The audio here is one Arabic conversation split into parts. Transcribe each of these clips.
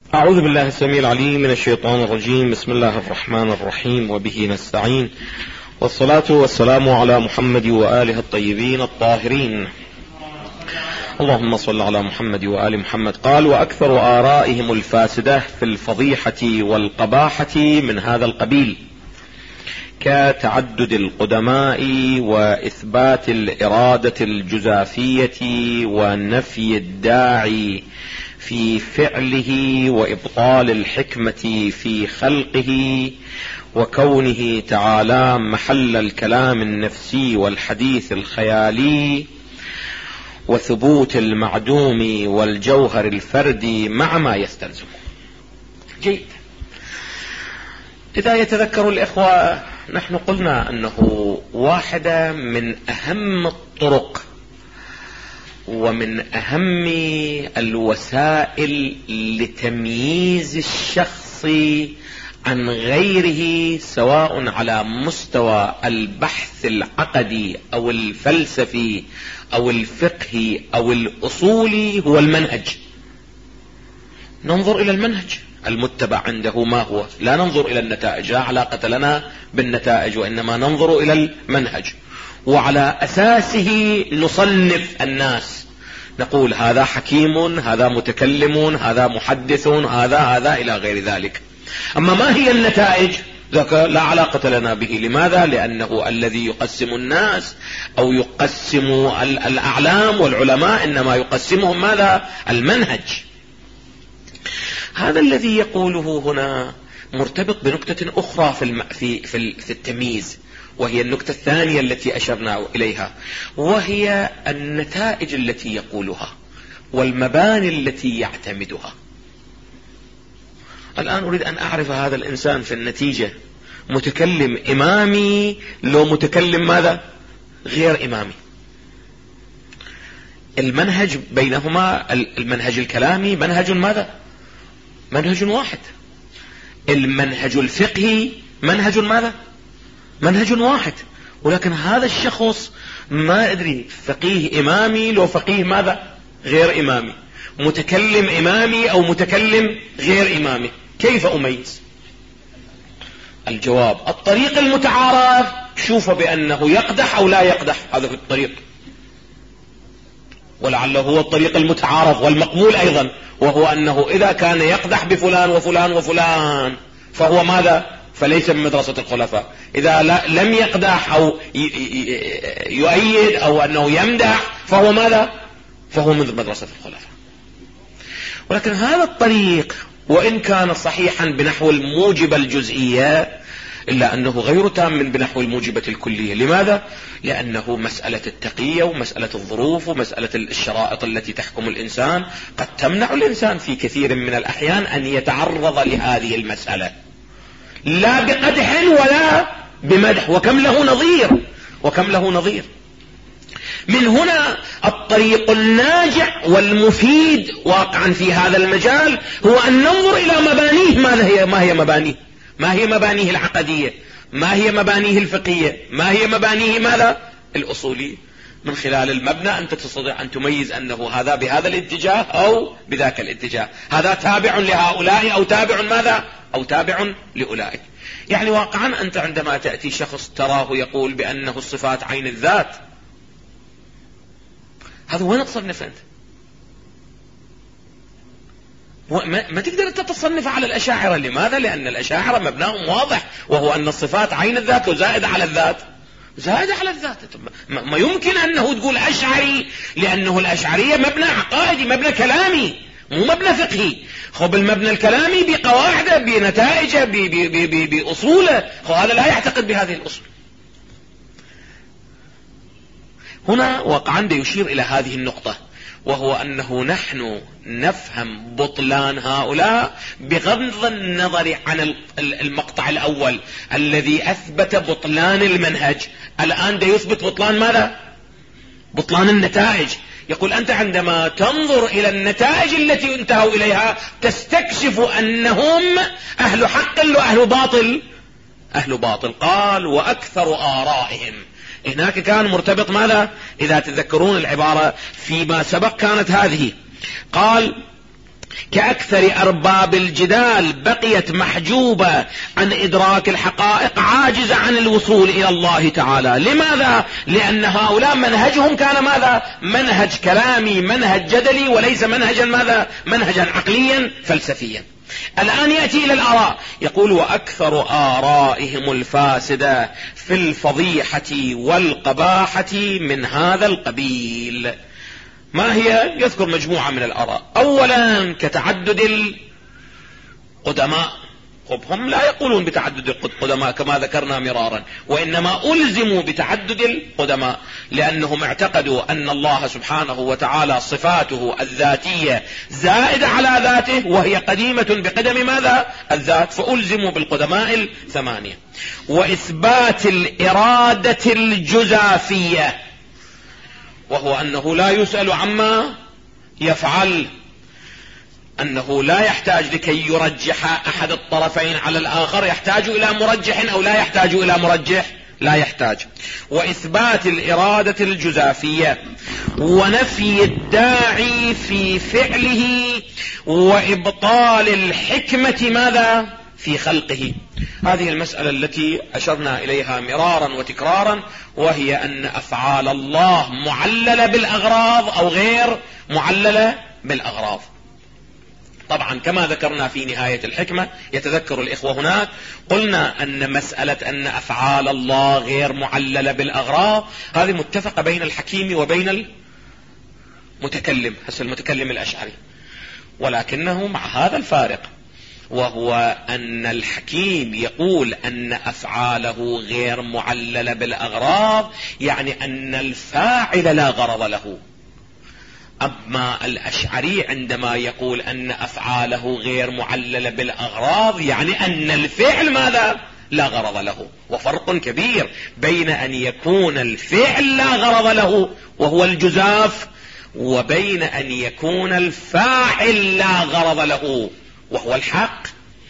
أعوذ بالله السميع العليم من الشيطان الرجيم. بسم الله الرحمن الرحيم، وبه نستعين، والصلاة والسلام على محمد وآله الطيبين الطاهرين. اللهم صل على محمد وآل محمد. قال: وأكثر آرائهم الفاسدة في الفضيحة والقباحة من هذا القبيل، كتعدد القدماء وإثبات الإرادة الجزافية ونفي الداعي في فعله وإبطال الحكمة في خلقه، وكونه تعالى محل الكلام النفسي والحديث الخيالي، وثبوت المعدوم والجوهر الفردي مع ما يستلزمه. جيد. إذا يتذكر الإخوة، نحن قلنا أنه واحدة من أهم الطرق ومن أهم الوسائل لتمييز الشخص عن غيره، سواء على مستوى البحث العقدي أو الفلسفي أو الفقهي أو الأصولي، هو المنهج. ننظر إلى المنهج المتبع عنده ما هو، لا ننظر إلى النتائج، لا علاقة لنا بالنتائج، وإنما ننظر إلى المنهج، وعلى أساسه نصنف الناس، نقول هذا حكيم، هذا متكلم، هذا محدث، هذا إلى غير ذلك. أما ما هي النتائج؟ ذاك لا علاقة لنا به. لماذا؟ لأنه الذي يقسم الناس أو يقسم الأعلام والعلماء إنما يقسمهم ماذا؟ المنهج. هذا الذي يقوله هنا مرتبط بنكتة أخرى في التمييز، وهي النكتة الثانية التي أشرنا إليها، وهي النتائج التي يقولها والمباني التي يعتمدها. الآن أريد أن أعرف هذا الإنسان في النتيجة متكلم إمامي لو متكلم ماذا؟ غير إمامي. المنهج بينهما، المنهج الكلامي منهج ماذا؟ منهج واحد. المنهج الفقهي منهج ماذا؟ منهج واحد. ولكن هذا الشخص ما أدري فقيه إمامي لو فقيه ماذا؟ غير إمامي، متكلم إمامي أو متكلم غير إمامي، كيف أميز؟ الجواب: الطريق المتعارف شوف بأنه يقدح أو لا يقدح، هذا في الطريق، ولعله هو الطريق المتعارف والمقبول أيضا، وهو أنه إذا كان يقدح بفلان وفلان وفلان فهو ماذا؟ فليس من مدرسة الخلفاء. إذا لم يقدح أو يؤيد أو أنه يمدح فهو ماذا؟ فهو من مدرسة الخلفاء. ولكن هذا الطريق وإن كان صحيحا بنحو الموجبة الجزئية، إلا أنه غير تام بنحو الموجبة الكلية. لماذا؟ لأنه مسألة التقية ومسألة الظروف ومسألة الشرائط التي تحكم الإنسان قد تمنع الإنسان في كثير من الأحيان أن يتعرض لهذه المسألة، لا بقدح ولا بمدح، وكم له نظير. من هنا الطريق الناجع والمفيد واقعا في هذا المجال هو أن ننظر إلى مبانيه. ما هي مبانيه العقدية؟ ما هي مبانيه الفقهية؟ ما هي مبانيه ماذا؟ الأصولية. من خلال المبنى أنت تستطيع أن تميز أنه هذا بهذا الاتجاه أو بذاك الاتجاه، هذا تابع لهؤلاء أو تابع ماذا؟ أو تابع لأولئك. يعني واقعا أنت عندما تأتي شخص تراه يقول بأنه الصفات عين الذات، هذا وين تصنف أنت؟ ما تقدر أنت تصنف على الأشاعرة. لماذا؟ لأن الأشاعرة مبناهم واضح، وهو أن الصفات عين الذات وزائدة على الذات. ما يمكن أنه تقول أشعري، لأنه الأشعرية مبنى عقائدي، مبنى كلامي، مو مبنى فقهي. خب المبنى الكلامي بقواعده بنتائجه بأصوله، هذا لا يعتقد بهذه الأصول. هنا واقعا يشير إلى هذه النقطة، وهو أنه نحن نفهم بطلان هؤلاء بغض النظر عن المقطع الأول الذي أثبت بطلان المنهج. الآن يثبت بطلان ماذا؟ بطلان النتائج. يقول أنت عندما تنظر إلى النتائج التي انتهوا إليها تستكشف أنهم أهل حق وأهل باطل. أهل باطل. قال: وأكثر آرائهم. هناك كان مرتبط ماذا؟ إذا تذكرون العبارة فيما سبق كانت هذه، قال: كأكثر أرباب الجدال بقيت محجوبة عن إدراك الحقائق، عاجزة عن الوصول إلى الله تعالى. لماذا؟ لأن هؤلاء منهجهم كان ماذا؟ منهج كلامي، منهج جدلي، وليس منهجا ماذا؟ منهجا عقليا فلسفيا. الآن يأتي إلى الآراء، يقول: وأكثر آرائهم الفاسدة في الفضيحة والقباحة من هذا القبيل. ما هي؟ يذكر مجموعة من الآراء. أولا كتعدد القدماء. هم لا يقولون بتعدد القدماء كما ذكرنا مرارا، وإنما ألزموا بتعدد القدماء لأنهم اعتقدوا أن الله سبحانه وتعالى صفاته الذاتية زائدة على ذاته، وهي قديمة بقدم ماذا؟ الذات، فألزموا بالقدماء 8. وإثبات الإرادة الجزافية، وهو أنه لا يسأل عما يفعل، أنه لا يحتاج لكي يرجح أحد الطرفين على الآخر، يحتاج إلى مرجح أو لا يحتاج إلى مرجح؟ لا يحتاج. وإثبات الإرادة الجزافية، ونفي الداعي في فعله، وإبطال الحكمة ماذا؟ في خلقه. هذه المسألة التي أشرنا إليها مرارا وتكرارا، وهي أن أفعال الله معللة بالأغراض أو غير معللة بالأغراض. طبعا كما ذكرنا في نهاية الحكمة، يتذكر الإخوة هناك، قلنا أن مسألة أن أفعال الله غير معللة بالأغراض هذه متفقة بين الحكيم وبين المتكلم، هسه المتكلم الأشعري، ولكنه مع هذا الفارق، وهو أن الحكيم يقول أن أفعاله غير معللة بالأغراض، يعني أن الفاعل لا غرض له. أما الأشعري عندما يقول أن أفعاله غير معللة بالأغراض، يعني أن الفعل ماذا؟ لا غرض له. وفرق كبير بين أن يكون الفعل لا غرض له وهو الجزاف، وبين أن يكون الفاعل لا غرض له وهو الحق.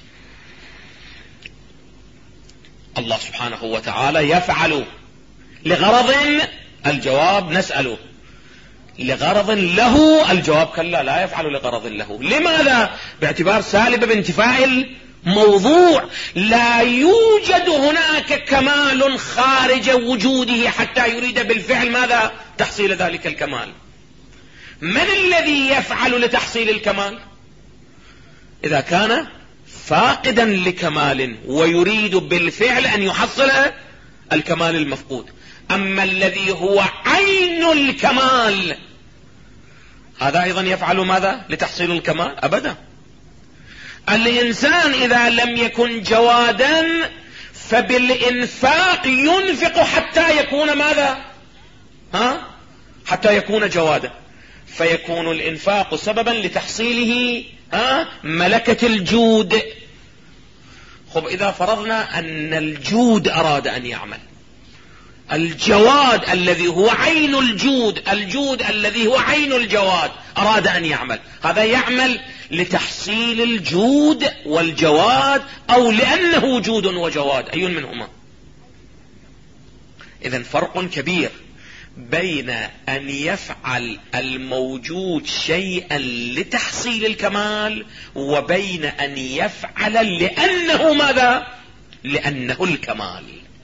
الله سبحانه وتعالى يفعل لغرض، الجواب نسأله. لغرض له، الجواب كلا لا يفعل لغرض له. لماذا؟ باعتبار سالب بانتفاء الموضوع. لا يوجد هناك كمال خارج وجوده حتى يريد بالفعل ماذا؟ تحصيل ذلك الكمال. من الذي يفعل لتحصيل الكمال؟ إذا كان فاقدا لكمال ويريد بالفعل أن يحصل الكمال المفقود. أما الذي هو عين الكمال، هذا أيضا يفعل ماذا؟ لتحصيل الكمال؟ أبدا. الإنسان إذا لم يكن جوادا فبالإنفاق ينفق حتى يكون ماذا؟ حتى يكون جوادا، فيكون الإنفاق سببا لتحصيله ملكة الجود. خب إذا فرضنا أن الجود أراد أن يعمل، الجواد الذي هو عين الجود، الجود الذي هو عين الجواد أراد أن يعمل، هذا يعمل لتحصيل الجود والجواد أو لأنه جود وجواد؟ أي منهما؟ إذن فرق كبير بين أن يفعل الموجود شيئا لتحصيل الكمال، وبين أن يفعل لأنه ماذا؟ لأنه الكمال.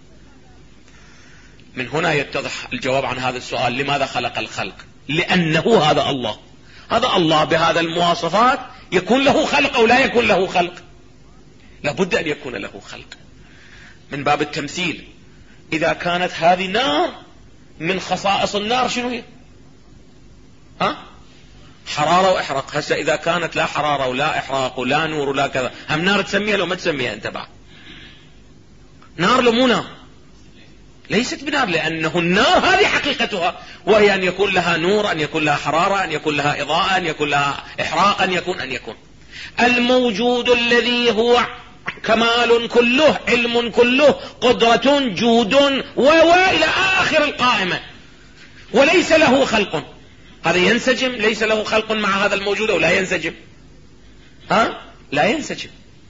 من هنا يتضح الجواب عن هذا السؤال: لماذا خلق الخلق؟ لأنه هذا الله، هذا الله بهذا المواصفات يكون له خلق أو لا يكون له خلق؟ لابد أن يكون له خلق. من باب التمثيل، إذا كانت هذه نار، من خصائص النار شنو هي؟ حرارة وإحراق. هسه إذا كانت لا حرارة ولا إحراق ولا نور ولا كذا، هم نار تسميها لو ما تسميها أنت بعد نار؟ لو مو نار، ليست بنار، لأنه النار هذه حقيقتها، وهي أن يكون لها نور، أن يكون لها حرارة، أن يكون لها إضاءة، أن يكون لها إحراق، أن يكون الموجود الذي هو كمال كله، علم كله، قدرة، جود، وإلى آخر القائمة، وليس له خلق. هذا ينسجم؟ ليس له خلق مع هذا الموجود أو لا ينسجم؟ لا ينسجم.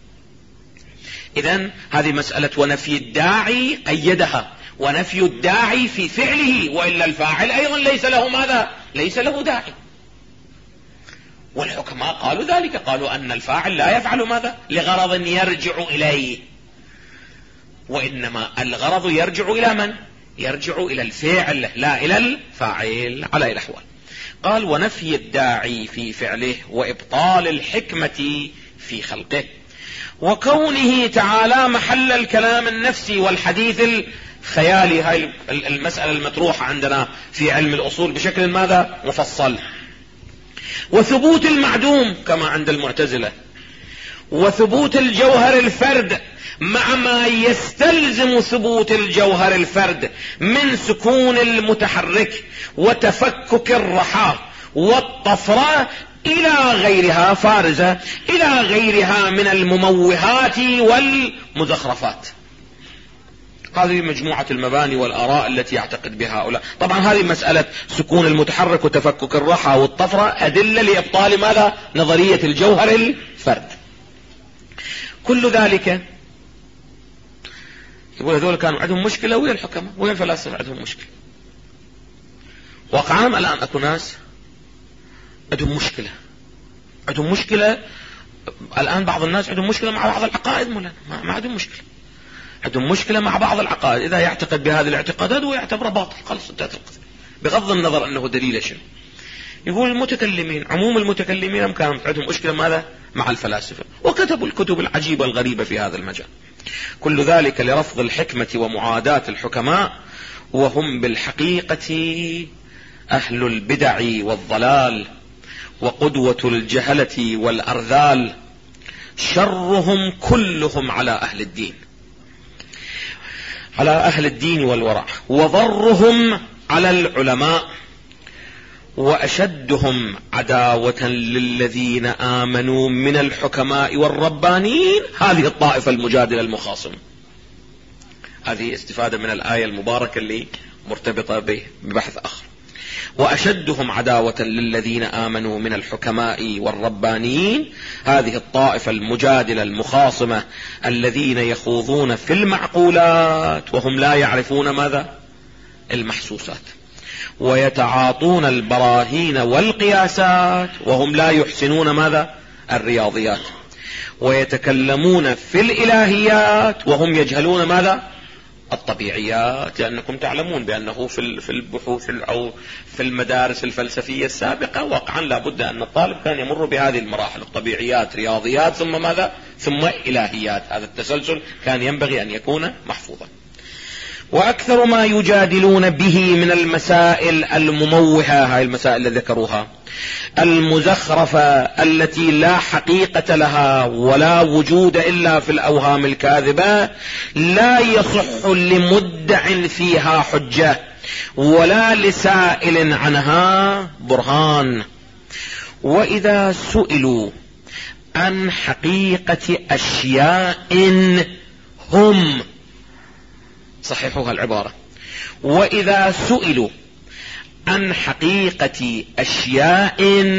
إذن هذه مسألة ونفي الداعي أيدها، ونفي الداعي في فعله، وإلا الفاعل أيضا ليس له ماذا؟ ليس له داعي. والحكماء قالوا ذلك، قالوا أن الفاعل لا يفعل ماذا لغرض يرجع إليه، وإنما الغرض يرجع إلى من؟ يرجع إلى الفعل لا إلى الفاعل على الأحوال. قال ونفي الداعي في فعله وإبطال الحكمة في خلقه، وكونه تعالى محل الكلام النفسي والحديث الخيالي. هاي المسألة المطروحة عندنا في علم الأصول بشكل ماذا مفصل. وثبوت المعدوم كما عند المعتزلة، وثبوت الجوهر الفرد مع ما يستلزم ثبوت الجوهر الفرد من سكون المتحرك وتفكك الرحى والطفرة إلى غيرها فارزة، إلى غيرها من المموهات والمزخرفات. هذه مجموعة المباني والآراء التي يعتقد بها هؤلاء. طبعا هذه مسألة سكون المتحرك وتفكك الرحى والطفرة أدلة لإبطال ماذا؟ نظرية الجوهر الفرد. كل ذلك يقول هذول كانوا عندهم مشكلة ويا الحكماء ويا الفلاسفة عندهم مشكلة. واقعا الآن أكو ناس عندهم مشكلة الآن. بعض الناس عندهم مشكلة مع بعض العقائد، ما عندهم مشكلة، عندهم مشكلة مع بعض العقائد. إذا يعتقد بهذه الاعتقادات هو يعتبر باطل، خلص انتهت القضية، بغض النظر أنه دليل شنو. يقول المتكلمين، عموم المتكلمين كانت عندهم مشكلة ماذا؟ مع الفلاسفة، وكتبوا الكتب العجيبة الغريبة في هذا المجال. كل ذلك لرفض الحكمة ومعاداة الحكماء، وهم بالحقيقة أهل البدع والضلال وقدوة الجهلة والأرذال، شرهم كلهم على أهل الدين والورع، وضرهم على العلماء، وأشدهم عداوة للذين آمنوا من الحكماء والربانيين، هذه الطائفة المجادلة المخاصمة. هذه استفادة من الآية المباركة اللي مرتبطة ببحث آخر. وأشدهم عداوة للذين آمنوا من الحكماء والربانيين، هذه الطائفة المجادلة المخاصمة الذين يخوضون في المعقولات وهم لا يعرفون ماذا؟ المحسوسات، ويتعاطون البراهين والقياسات وهم لا يحسنون ماذا؟ الرياضيات، ويتكلمون في الإلهيات وهم يجهلون ماذا؟ الطبيعيات. لأنكم تعلمون بأنه في البحوث أو في المدارس الفلسفية السابقة واقعا لابد أن الطالب كان يمر بهذه المراحل: الطبيعيات، رياضيات، ثم ماذا؟ ثم إلهيات. هذا التسلسل كان ينبغي أن يكون محفوظا. وأكثر ما يجادلون به من المسائل المموهة، هاي المسائل التي ذكروها، المزخرفة التي لا حقيقة لها ولا وجود إلا في الأوهام الكاذبة، لا يصح لمدع فيها حجة ولا لسائل عنها برهان. وإذا سئلوا عن حقيقة أشياء هم، صححوها العبارة، وإذا سئلوا عن حقيقة أشياء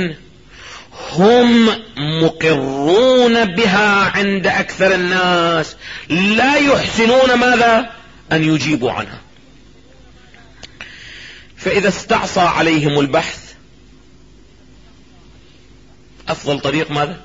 هم مقرون بها عند أكثر الناس، لا يحسنون ماذا؟ أن يجيبوا عنها. فإذا استعصى عليهم البحث، أفضل طريق ماذا؟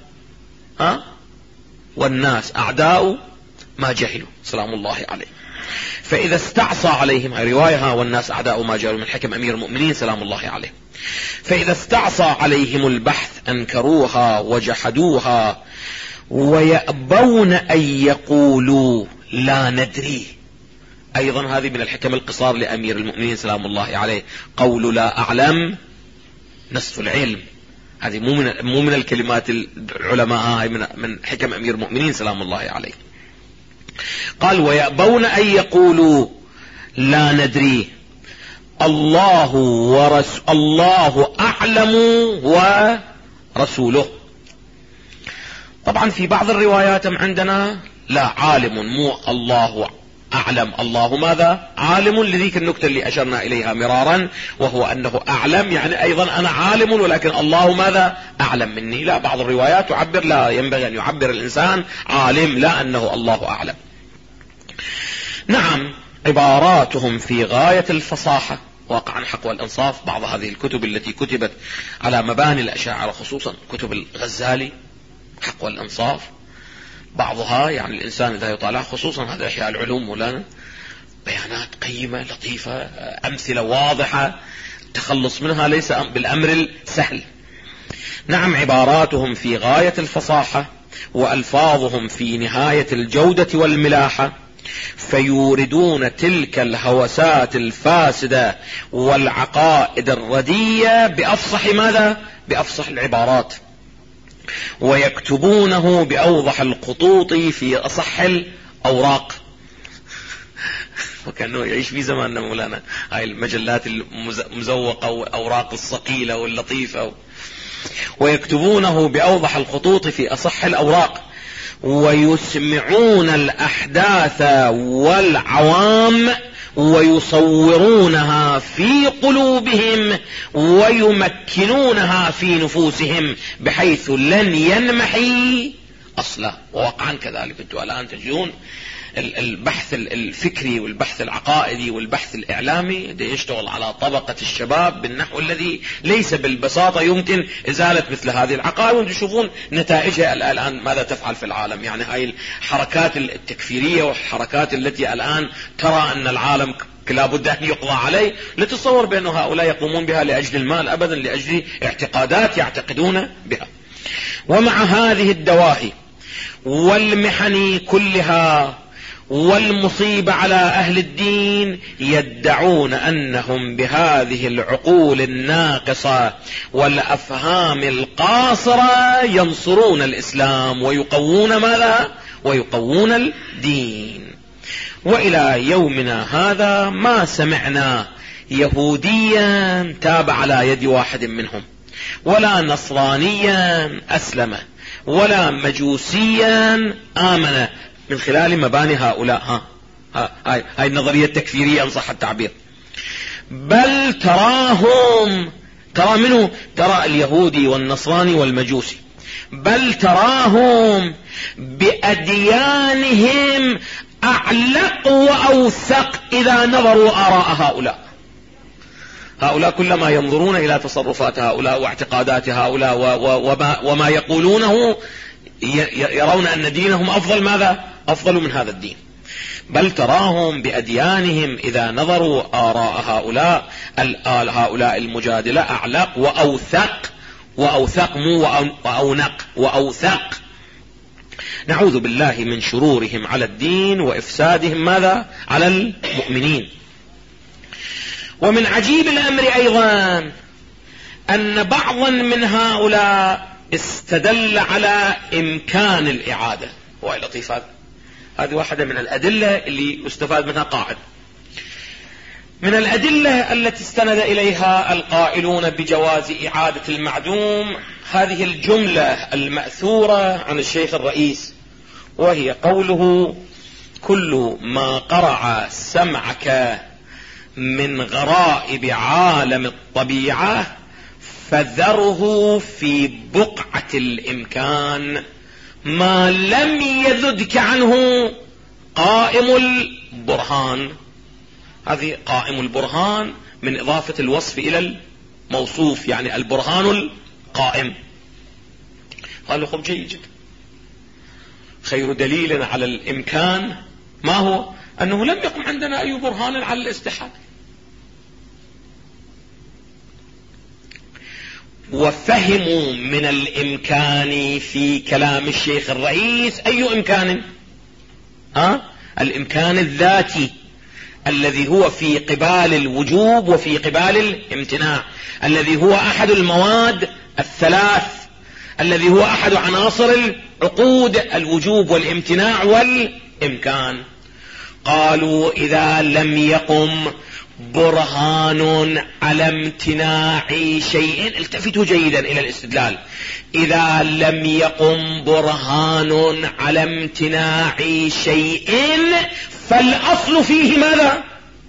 والناس أعداء ما جهلوا، سلام الله عليه. فإذا استعصى عليهم، رواية والناس أعداء ما جهلوا من حكم أمير المؤمنين سلام الله عليه. فإذا استعصى عليهم البحث أنكروها وجحدوها، ويأبون أن يقولوا لا ندري. أيضا هذه من الحكم القصار لأمير المؤمنين سلام الله عليه، قول لا أعلم نصف العلم. هذه مو من الكلمات العلماء، هاي من حكم أمير المؤمنين سلام الله عليه. قال ويأبون أن يقولوا لا ندري، الله أعلم ورسوله. طبعا في بعض الروايات عندنا لا عالم، مو الله أعلم، الله ماذا؟ عالم، لذيك النكتة اللي أشرنا إليها مرارا، وهو أنه أعلم يعني أيضا أنا عالم، ولكن الله ماذا؟ أعلم مني. لا، بعض الروايات تعبر، لا ينبغي أن يعبر الإنسان عالم، لا أنه الله أعلم. نعم، عباراتهم في غاية الفصاحة واقعا حق والإنصاف بعض هذه الكتب التي كتبت على مباني الأشاعرة، خصوصا كتب الغزالي حق والإنصاف، بعضها يعني الإنسان إذا يطالع، خصوصا هذا إحياء العلوم مولانا، بيانات قيمة لطيفة، أمثلة واضحة، التخلص منها ليس بالأمر السهل. نعم، عباراتهم في غاية الفصاحة وألفاظهم في نهاية الجودة والملاحة، فيوردون تلك الهوسات الفاسدة والعقائد الردية بأفصح ماذا؟ بأفصح العبارات، ويكتبونه بأوضح الخطوط في أصح الأوراق. وكأنه يعيش في زماننا مولانا، هاي المجلات المزوقة والأوراق الصقيلة واللطيفة. ويكتبونه بأوضح الخطوط في أصح الأوراق، ويسمعون الأحداث والعوام ويصورونها في قلوبهم ويمكنونها في نفوسهم بحيث لن ينمحي أصلا. وواقعا كذلك انتم الآن تجدون البحث الفكري والبحث العقائدي والبحث الإعلامي يشتغل على طبقة الشباب بالنحو الذي ليس بالبساطة يمكن إزالة مثل هذه العقائد، وانتم تشوفون نتائجها الآن ماذا تفعل في العالم. يعني هاي الحركات التكفيرية والحركات التي الآن ترى أن العالم لابد أن يقضى عليه، لا تتصور بأن هؤلاء يقومون بها لأجل المال أبدا، لأجل اعتقادات يعتقدون بها. ومع هذه الدواهي والمحن كلها والمصيبة على أهل الدين يدعون أنهم بهذه العقول الناقصة والأفهام القاصرة ينصرون الإسلام ويقوون ماذا؟ ويقوون الدين. وإلى يومنا هذا ما سمعنا يهوديا تاب على يد واحد منهم، ولا نصرانيا أسلم، ولا مجوسيا آمن من خلال مباني هؤلاء. هاي النظرية التكفيرية إن صح التعبير. بل تراهم، ترى منه، ترى اليهودي والنصراني والمجوسي، بل تراهم بأديانهم أعلق وأوثق إذا نظروا آراء هؤلاء كلما ينظرون إلى تصرفات هؤلاء واعتقادات هؤلاء وما يقولونه يرون أن دينهم أفضل، ماذا؟ أفضل من هذا الدين. بل تراهم بأديانهم إذا نظروا آراء هؤلاء المجادلة أعلق وأوثق مو وأونق، وأوثق. نعوذ بالله من شرورهم على الدين وإفسادهم ماذا؟ على المؤمنين. ومن عجيب الأمر أيضا أن بعضا من هؤلاء استدل على إمكان الإعادة. وهي لطيفة، هذه واحدة من الأدلة اللي يستفاد منها قاعد. من الأدلة التي استند إليها القائلون بجواز إعادة المعدوم هذه الجملة المأثورة عن الشيخ الرئيس، وهي قوله: كل ما قرع سمعك من غرائب عالم الطبيعة فذره في بقعة الإمكان ما لم يذدك عنه قائم البرهان. هذه قائم البرهان من إضافة الوصف إلى الموصوف، يعني البرهان القائم. قالوا خب جيد جدا، خير دليل على الإمكان ما هو؟ أنه لم يقم عندنا أي برهان على الاستحالة. وفهموا من الإمكان في كلام الشيخ الرئيس أي إمكان؟ الإمكان الذاتي الذي هو في قبال الوجوب وفي قبال الامتناع، الذي هو أحد المواد الثلاث، الذي هو أحد عناصر العقود: الوجوب والامتناع والإمكان. قالوا إذا لم يقم برهان على امتناع شيء، التفتوا جيدا إلى الاستدلال، إذا لم يقم برهان على امتناع شيء فالأصل فيه ماذا؟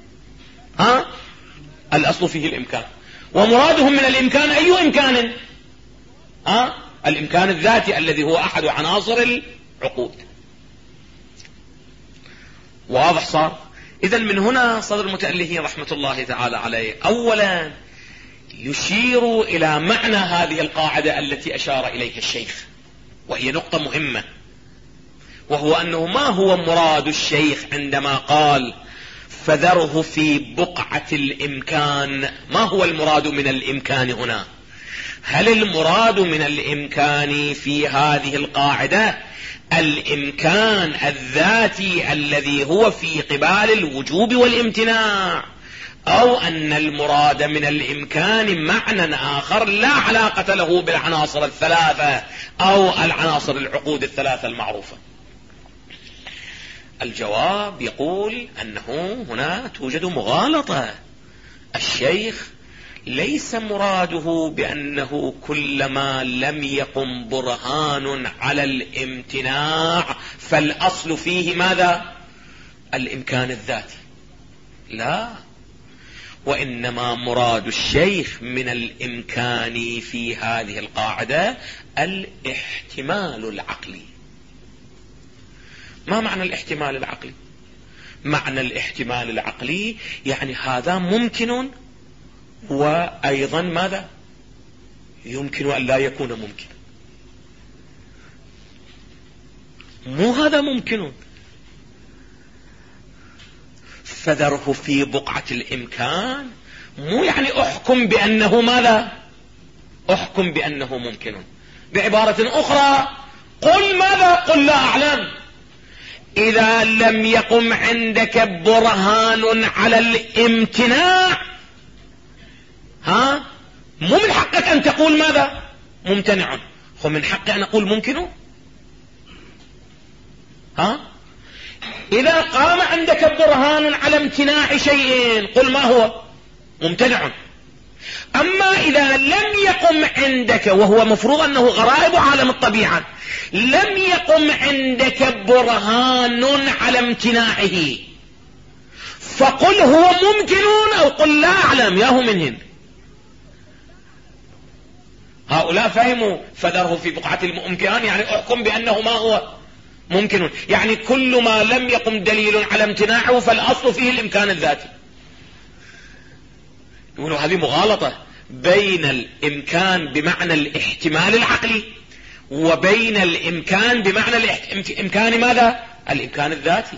الأصل فيه الإمكان. ومرادهم من الإمكان أي إمكان؟ الإمكان الذاتي الذي هو أحد عناصر العقود. واضح صار؟ إذن من هنا صدر المتألفين رحمة الله تعالى عليه أولا يشير إلى معنى هذه القاعدة التي أشار إليها الشيخ، وهي نقطة مهمة، وهو أنه ما هو مراد الشيخ عندما قال فذره في بقعة الإمكان؟ ما هو المراد من الإمكان هنا؟ هل المراد من الإمكان في هذه القاعدة الإمكان الذاتي الذي هو في قبال الوجوب والامتناع، أو أن المراد من الإمكان معنى آخر لا علاقة له بالعناصر الثلاثة أو العناصر العقود الثلاثة المعروفة؟ الجواب يقول أنه هنا توجد مغالطة. الشيخ ليس مراده بأنه كلما لم يقم برهان على الامتناع فالأصل فيه ماذا؟ الإمكان الذاتي، لا، وإنما مراد الشيخ من الإمكان في هذه القاعدة الاحتمال العقلي. ما معنى الاحتمال العقلي؟ معنى الاحتمال العقلي يعني هذا ممكن وأيضا ماذا؟ يمكن أن لا يكون ممكن. مو هذا ممكن، فذره في بقعة الإمكان مو يعني أحكم بأنه ماذا؟ أحكم بأنه ممكن. بعبارة أخرى قل ماذا؟ قل لا أعلم. إذا لم يقم عندك برهان على الامتناع مو من حقك أن تقول ماذا؟ ممتنع. هو من حقي أن أقول ممكن؟ إذا قام عندك برهان على امتناع شيء قل ما هو؟ ممتنع. أما إذا لم يقم عندك، وهو مفروض أنه غرائب عالم الطبيعة، لم يقم عندك برهان على امتناعه فقل هو ممكن أو قل لا أعلم. ياهو منهن هؤلاء فهموا فذره في بقعة الإمكان يعني أحكم بأنه ما هو؟ ممكن. يعني كل ما لم يقم دليل على امتناعه فالأصل فيه الإمكان الذاتي. يقولوا هذه مغالطة بين الإمكان بمعنى الاحتمال العقلي وبين الإمكان بمعنى الإمكان ماذا؟ الإمكان الذاتي.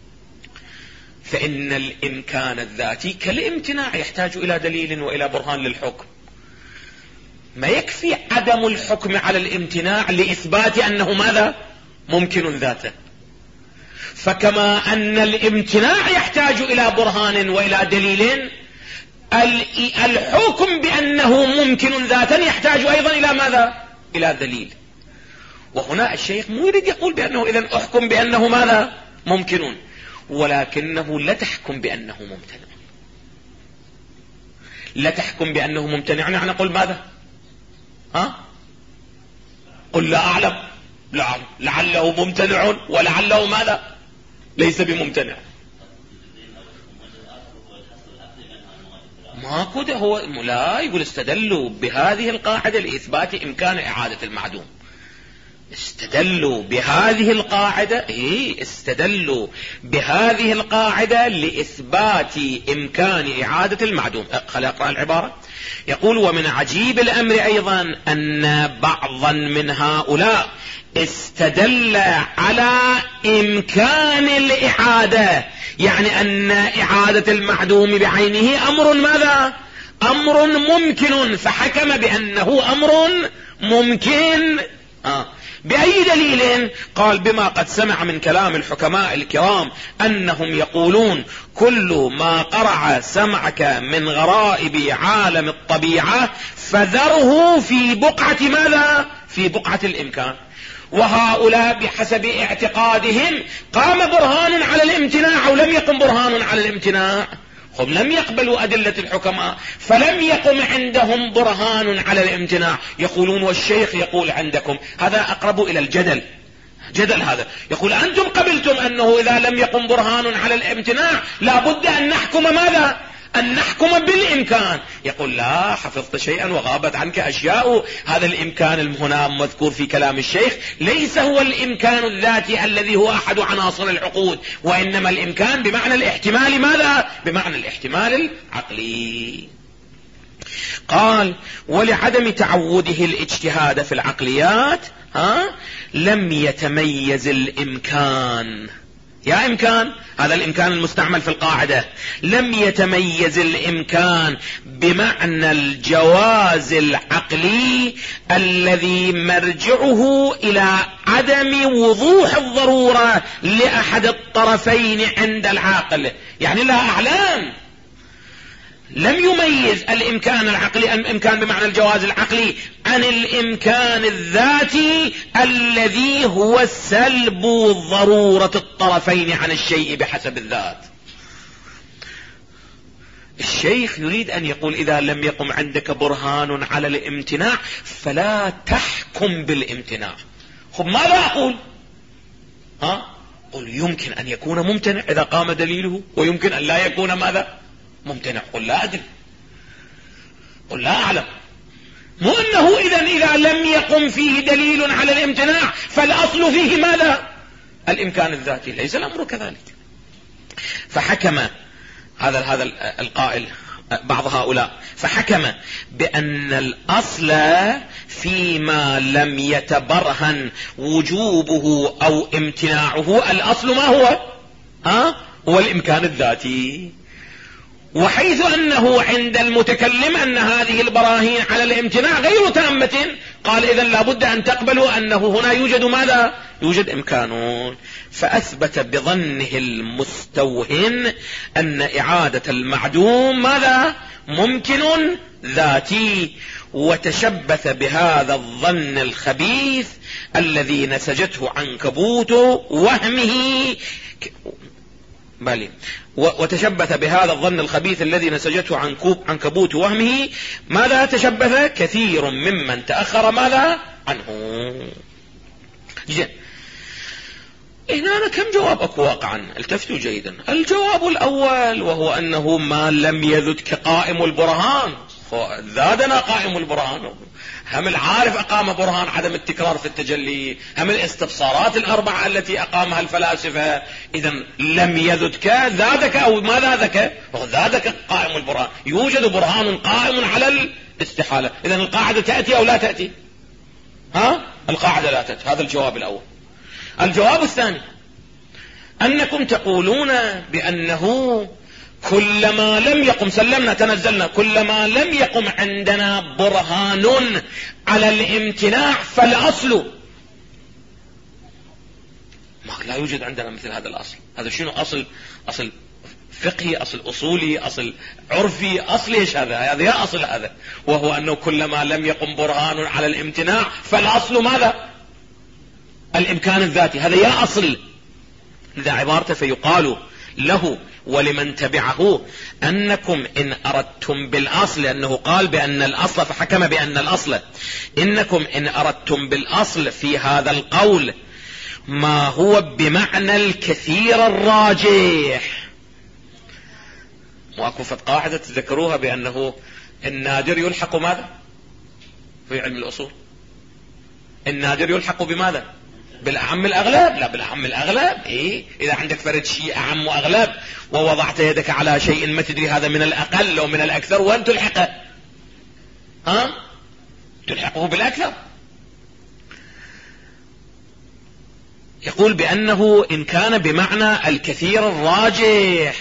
فإن الإمكان الذاتي كالامتناع يحتاج إلى دليل وإلى برهان للحكم. ما يكفي عدم الحكم على الامتناع لإثبات أنه ماذا؟ ممكن ذاته. فكما أن الامتناع يحتاج إلى برهان وإلى دليل، الحكم بأنه ممكن ذاتا يحتاج أيضا إلى ماذا؟ إلى دليل. وهنا الشيخ مو يريد يقول بأنه إذن أحكم بأنه ماذا؟ ممكن، ولكنه لا تحكم بأنه ممتنع. لا تحكم بأنه ممتنع يعني قل ماذا؟ قل لا أعلم، لعله ممتنع ولعله ماذا؟ ليس بممتنع. ما كده هو لا يقول استدلوا بهذه القاعدة لإثبات إمكان إعادة المعدوم. استدلوا بهذه القاعدة استدلوا بهذه القاعدة لإثبات إمكان إعادة المعدوم. خلينا أقرأ العبارة. يقول ومن عجيب الأمر أيضا أن بعضا من هؤلاء استدل على إمكان الإعادة، يعني أن إعادة المعدوم بعينه أمر ماذا؟ أمر ممكن، فحكم بأنه أمر ممكن. بأي دليل؟ قال بما قد سمع من كلام الحكماء الكرام أنهم يقولون كل ما قرع سمعك من غرائب عالم الطبيعة فذره في بقعة ماذا؟ في بقعة الإمكان. وهؤلاء بحسب اعتقادهم قام برهان على الامتناع أو لم يقم برهان على الامتناع، هم لم يقبلوا أدلة الحكماء فلم يقم عندهم برهان على الامتناع. يقولون والشيخ يقول عندكم، هذا أقرب إلى الجدل. جدل هذا يقول أنتم قبلتم أنه إذا لم يقم برهان على الامتناع لا بد أن نحكم ماذا؟ أن نحكم بالإمكان. يقول لا، حفظت شيئا وغابت عنك أشياء. هذا الإمكان هنا مذكور في كلام الشيخ ليس هو الإمكان الذاتي الذي هو أحد عناصر العقود، وإنما الإمكان بمعنى الاحتمال. ماذا؟ بمعنى الاحتمال العقلي. قال ولعدم تعوده الاجتهاد في العقليات لم يتميز الإمكان. يا إمكان، هذا الإمكان المستعمل في القاعدة، لم يتميز الإمكان بمعنى الجواز العقلي الذي مرجعه إلى عدم وضوح الضرورة لأحد الطرفين عند العاقل. يعني لا أعلام، لم يميز الإمكان العقلي، الإمكان بمعنى الجواز العقلي، عن الإمكان الذاتي الذي هو سلب ضرورة الطرفين عن الشيء بحسب الذات. الشيخ يريد أن يقول إذا لم يقم عندك برهان على الامتناع فلا تحكم بالامتناع. خب ماذا أقول؟ قل يمكن أن يكون ممتنع إذا قام دليله، ويمكن أن لا يكون ماذا؟ ممتنع. قل لا أدري، قل لا أعلم. مو أنه إذا لم يقم فيه دليل على الامتناع فالأصل فيه ماذا؟ الإمكان الذاتي. ليس الأمر كذلك. فحكم هذا القائل بعض هؤلاء، فحكم بأن الأصل فيما لم يتبرهن وجوبه أو امتناعه، الأصل ما هو؟ هو الإمكان الذاتي. وحيث أنه عند المتكلم أن هذه البراهين على الامتناع غير تامة، قال إذن لابد أن تقبلوا أنه هنا يوجد ماذا؟ يوجد إمكان. فأثبت بظنه المستوهن أن إعادة المعدوم ماذا؟ ممكن ذاتي. وتشبث بهذا الظن الخبيث الذي نسجته عنكبوت وهمه وتشبث بهذا الظن الخبيث الذي نسجته عنكبوت وهمه. ماذا تشبث؟ كثير ممن تأخر ماذا عنه. هنا كم جواب أكو واقعا؟ التفتوا جيدا. الجواب الأول وهو أنه ما لم يذدك قائم البرهان. زادنا قائم البرهان، هم العارف أقام برهان عدم التكرار في التجلي، هم الاستبصارات الأربعة التي أقامها الفلاسفة. إذن لم يذدك زادك أو ما زادك؟ زادك قائم البرهان. يوجد برهان قائم على الاستحالة. إذن القاعدة تأتي أو لا تأتي؟ القاعدة لا تأتي. هذا الجواب الأول. الجواب الثاني أنكم تقولون بأنه كلما لم يقم، سلمنا تنزلنا، كلما لم يقم عندنا برهان على الامتناع فالأصل ما لا يوجد عندنا مثل هذا الأصل. هذا شنو أصل فقهي، أصل أصولي، أصل عرفي، أصل إيش هذا يا أصل هذا، وهو أنه كلما لم يقم برهان على الامتناع فالأصل ماذا؟ الإمكان الذاتي. هذا يا أصل. إذا عبارته فيقال له ولمن تبعه أنكم إن أردتم بالأصل، لأنه قال بأن الأصل فحكم بأن الأصل، إنكم إن أردتم بالأصل في هذا القول ما هو بمعنى الكثير الراجح. وأكفت قاعدة تذكروها بأنه النادر يلحق ماذا في علم الأصول؟ النادر يلحق بماذا؟ بالأعم الأغلب. لا، بالأعم الأغلب. إذا عندك فرد شيء أعم وأغلب ووضعت يدك على شيء ما تدري هذا من الأقل أو من الأكثر، وأن تلحقه تلحقه بالأكثر. يقول بأنه إن كان بمعنى الكثير الراجح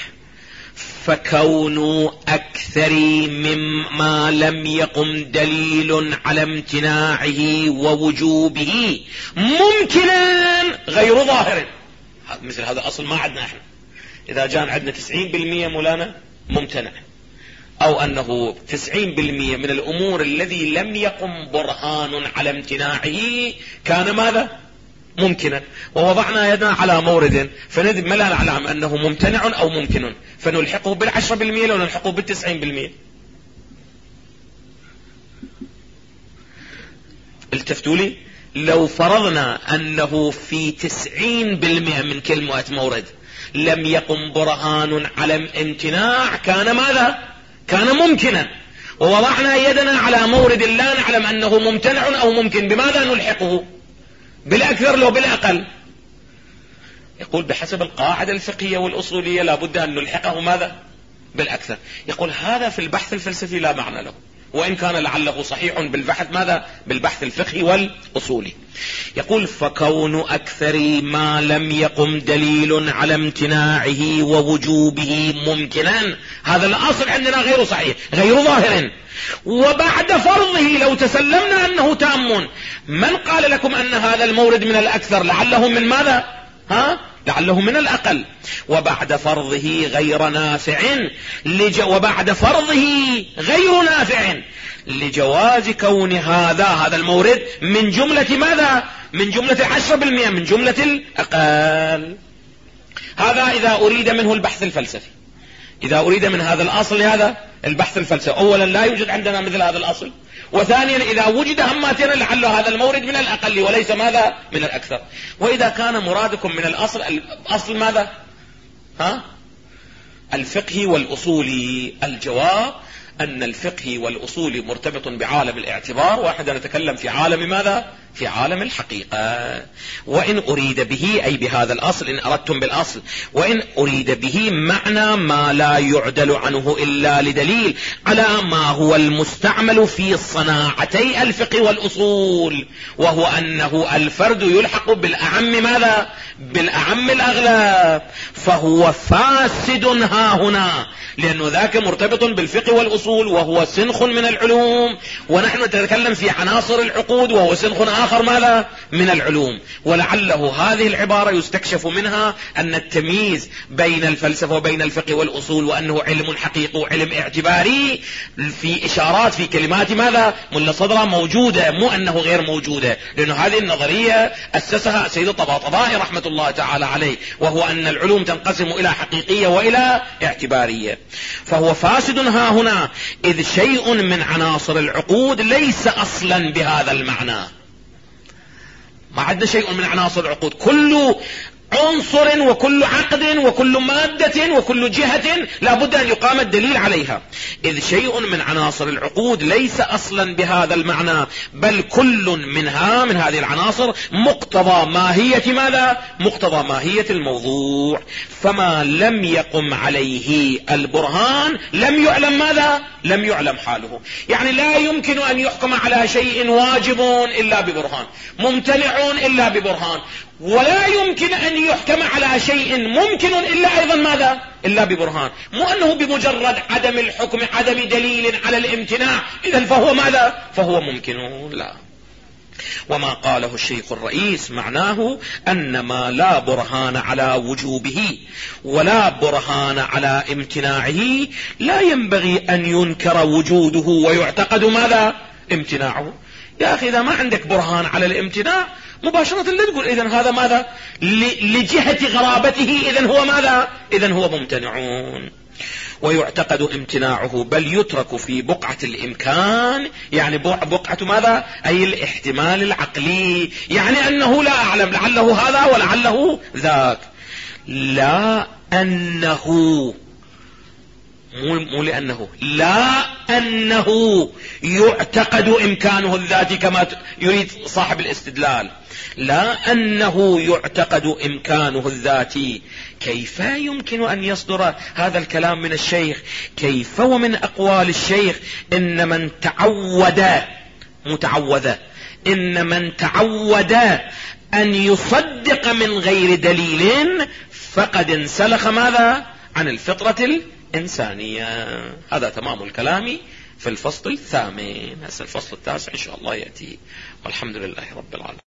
فكون أكثر مما لم يقم دليل على امتناعه ووجوبه ممكنا غير ظاهر. مثل هذا أصل ما عندنا احنا. إذا جاء عندنا 90% مولانا ممتنع، أو أنه 90% من الأمور الذي لم يقم برهان على امتناعه كان ماذا؟ ممكنا، ووضعنا يدنا على مورد فندب ما لا نعلم أنه ممتنع أو ممكن، فنلحقه بال10% لو نلحقه بال90%. التفتوا لي، لو فرضنا أنه في 90% من كل مورد لم يقم برهان على امتناع كان ماذا؟ كان ممكنا، ووضعنا يدنا على مورد لا نعلم أنه ممتنع أو ممكن، بماذا نلحقه؟ بالأكثر لو بالأقل؟ يقول بحسب القاعدة الفقهية والأصولية لابد أن نلحقه ماذا؟ بالأكثر. يقول هذا في البحث الفلسفي لا معنى له، وإن كان لعله صحيح بالبحث ماذا؟ بالبحث الفقهي والأصولي. يقول فكون أكثر ما لم يقم دليل على امتناعه ووجوبه ممكنا، هذا الأصل عندنا غير صحيح غير ظاهر. وبعد فرضه لو تسلمنا أنه تام، من قال لكم أن هذا المورد من الأكثر؟ لعله من ماذا؟ لعله من الأقل. وبعد فرضه غير نافع وبعد فرضه غير نافع لجواز كون هذا المورد من جملة ماذا؟ من جملة 10%، من جملة الأقل. هذا إذا أريد منه البحث الفلسفي، إذا أريد من هذا الأصل لهذا البحث الفلسفي. أولا لا يوجد عندنا مثل هذا الأصل، وثانيا إذا وجد هماتنا لعل هذا المورد من الأقل وليس ماذا؟ من الأكثر. وإذا كان مرادكم من الأصل ماذا؟ الفقه والأصولي، الجواب أن الفقه والأصول مرتبط بعالم الاعتبار، واحنا نتكلم في عالم ماذا؟ في عالم الحقيقة. وإن أريد به أي بهذا الأصل، إن أردتم بالأصل، وإن أريد به معنى ما لا يعدل عنه إلا لدليل على ما هو المستعمل في صناعتي الفقه والأصول، وهو أنه الفرد يلحق بالأعم ماذا؟ بالأعم الأغلب، فهو فاسد ها هنا، لأنه ذاك مرتبط بالفقه والأصول وهو سنخ من العلوم، ونحن نتكلم في عناصر العقود وهو سنخ آخر ماذا؟ من العلوم. ولعله هذه العبارة يستكشف منها أن التمييز بين الفلسفة وبين الفقه والأصول وأنه علم حقيقي وعلم اعتباري في إشارات في كلمات ماذا؟ ملا صدرة موجودة، مو أنه غير موجودة، لأنه هذه النظرية أسسها سيد الطباطبائي رحمة الله تعالى عليه، وهو أن العلوم تنقسم إلى حقيقية وإلى اعتبارية. فهو فاسد ها هنا، إذ شيء من عناصر العقود ليس أصلا بهذا المعنى. ما عندنا شيء من عناصر العقود، كل عنصر وكل عقد وكل مادة وكل جهة لابد أن يقام الدليل عليها. إذ شيء من عناصر العقود ليس أصلا بهذا المعنى، بل كل منها من هذه العناصر مقتضى ماهية ماذا؟ مقتضى ماهية الموضوع. فما لم يقم عليه البرهان لم يعلم ماذا؟ لم يعلم حاله. يعني لا يمكن أن يحكم على شيء واجب إلا ببرهان، ممتنع إلا ببرهان، ولا يمكن أن يحكم على شيء ممكن إلا أيضا ماذا؟ إلا ببرهان. مو أنه بمجرد عدم الحكم عدم دليل على الامتناع إذن فهو ماذا؟ فهو ممكن، لا. وما قاله الشيخ الرئيس معناه أن ما لا برهان على وجوبه ولا برهان على امتناعه لا ينبغي أن ينكر وجوده ويعتقد ماذا؟ امتناعه. يا أخي إذا ما عندك برهان على الامتناع مباشرة لا تقول إذن هذا ماذا؟ لجهة غرابته إذن هو ماذا؟ إذن هو ممتنعون. ويعتقد امتناعه بل يترك في بقعة الإمكان، يعني بقعة ماذا؟ أي الاحتمال العقلي، يعني أنه لا أعلم لعله هذا ولعله ذاك، لا أنه مو لأنه، لا أنه يعتقد إمكانه الذاتي كما يريد صاحب الاستدلال، لا أنه يعتقد إمكانه الذاتي. كيف يمكن أن يصدر هذا الكلام من الشيخ؟ كيف ومن أقوال الشيخ إن من تعود أن يصدق من غير دليل فقد انسلخ ماذا؟ عن الفطرة الإنسانية. هذا تمام الكلام في الفصل 8. هسه الفصل 9 إن شاء الله يأتي، والحمد لله رب العالمين.